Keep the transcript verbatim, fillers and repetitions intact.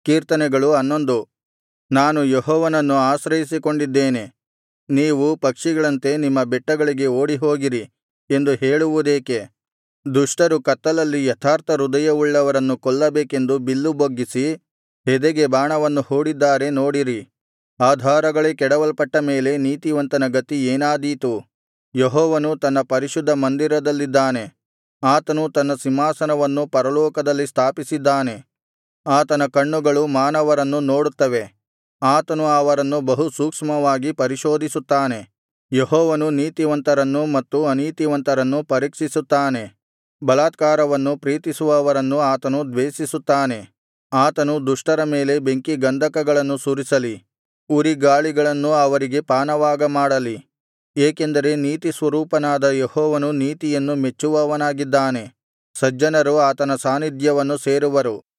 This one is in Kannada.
ಕೀರ್ತನೆಗಳು ಹನ್ನೊಂದು. ನಾನು ಯೆಹೋವನನ್ನು ಆಶ್ರಯಿಸಿಕೊಂಡಿದ್ದೇನೆ, ನೀವು ಪಕ್ಷಿಗಳಂತೆ ನಿಮ್ಮ ಬೆಟ್ಟಗಳಿಗೆ ಓಡಿಹೋಗಿರಿ ಎಂದು ಹೇಳುವುದೇಕೆ? ದುಷ್ಟರು ಕತ್ತಲಲ್ಲಿ ಯಥಾರ್ಥ ಹೃದಯವುಳ್ಳವರನ್ನು ಕೊಲ್ಲಬೇಕೆಂದು ಬಿಲ್ಲು ಬೊಗ್ಗಿಸಿ ಎದೆಗೆ ಬಾಣವನ್ನು ಹೂಡಿದ್ದಾರೆ ನೋಡಿರಿ. ಆಧಾರಗಳೇ ಕೆಡವಲ್ಪಟ್ಟ ಮೇಲೆ ನೀತಿವಂತನ ಗತಿ ಏನಾದೀತು? ಯೆಹೋವನು ತನ್ನ ಪರಿಶುದ್ಧ ಮಂದಿರದಲ್ಲಿದ್ದಾನೆ, ಆತನು ತನ್ನ ಸಿಂಹಾಸನವನ್ನು ಪರಲೋಕದಲ್ಲಿ ಸ್ಥಾಪಿಸಿದ್ದಾನೆ. ಆತನ ಕಣ್ಣುಗಳು ಮಾನವರನ್ನು ನೋಡುತ್ತವೆ, ಆತನು ಅವರನ್ನು ಬಹು ಸೂಕ್ಷ್ಮವಾಗಿ ಪರಿಶೋಧಿಸುತ್ತಾನೆ. ಯೆಹೋವನು ನೀತಿವಂತರನ್ನು ಮತ್ತು ಅನೀತಿವಂತರನ್ನು ಪರೀಕ್ಷಿಸುತ್ತಾನೆ, ಬಲಾತ್ಕಾರವನ್ನು ಪ್ರೀತಿಸುವವರನ್ನು ಆತನು ದ್ವೇಷಿಸುತ್ತಾನೆ. ಆತನು ದುಷ್ಟರ ಮೇಲೆ ಬೆಂಕಿ ಗಂಧಕಗಳನ್ನು ಸುರಿಸಲಿ, ಉರಿಗಾಳಿಗಳನ್ನು ಅವರಿಗೆ ಪಾನವಾಗ ಮಾಡಲಿ. ಏಕೆಂದರೆ ನೀತಿಸ್ವರೂಪನಾದ ಯೆಹೋವನು ನೀತಿಯನ್ನು ಮೆಚ್ಚುವವನಾಗಿದ್ದಾನೆ, ಸಜ್ಜನರು ಆತನ ಸಾನ್ನಿಧ್ಯವನ್ನು ಸೇರುವರು.